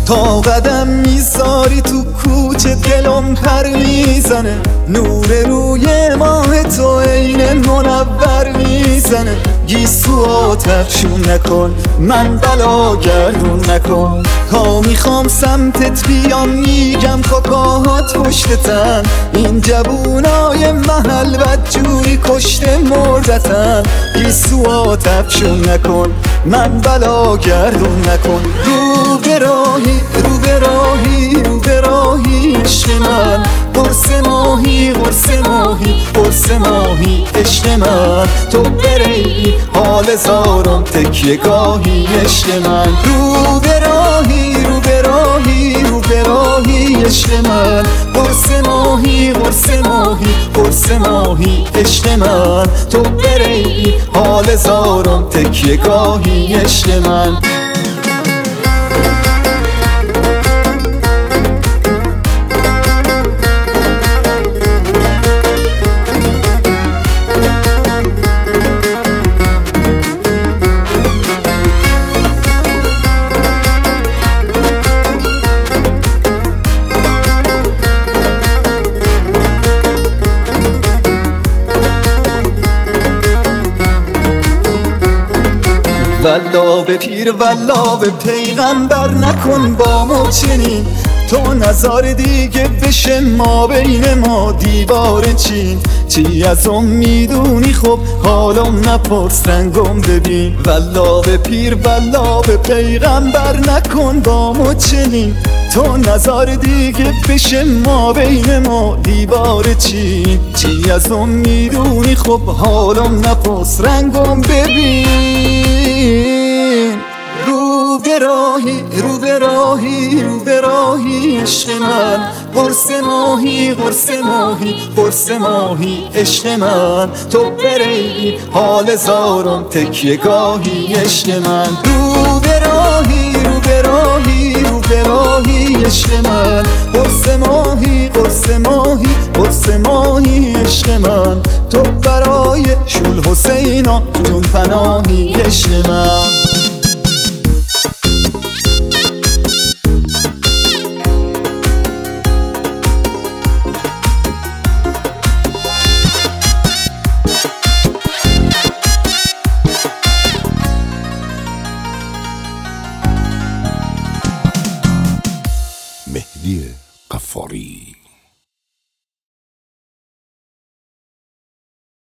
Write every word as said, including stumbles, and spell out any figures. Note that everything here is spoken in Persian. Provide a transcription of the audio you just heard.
تا قدم میذاری تو کوچه دلم پر میزنه، نور روی ماه تو عین منور میزنه. گیسو آتفشون نکن، من بلا گردون نکن. تا میخوام سمتت بیام میگم کاکاهات پشتتن، این جوونای محل بدجوری کشته مردتن. گیسو آتفشون نکن، من بلا گردون نکن. رو به راهی رو به راهی رو به راهی عشق من، قرص ماهی قرص ماهی قرص ماهی عشق من. تو بری حال زارم تکیه گاهی عشق من. رو به راهی رو به راهی رو به راهی عشق من، قرص ماهی قرص ماهی قرص ماهی عشق من. تو بری حال زارم تکیه گاهی عشق من. والله به پیر والله به پیغمبر نکن با ما چنین، تو نظر دیگه بشه ما بین ما دیوار چین. چی از اون میدونی خب حالم نپرس رنگم ببین. والله به پیر والله به پیغمبر نکن با ما چنین، تو نظر دیگه بشه ما بین ما دیوار چین. چی از اون میدونی خب حالم نپرس رنگم ببین. رو به راهی رو به راهی رو به راهی عشق من، قرص ماهی قرص ماهی قرص ماهی عشق من. تو بری حال زارم تکیه گاهی عشق من. رو به راهی رو به راهی رو به راهی عشق من، قرص ماهی قرص ماهی قرص ماهی عشق من. تو برای شول حسینا جون پناهی عشق من. مهدی قفاری.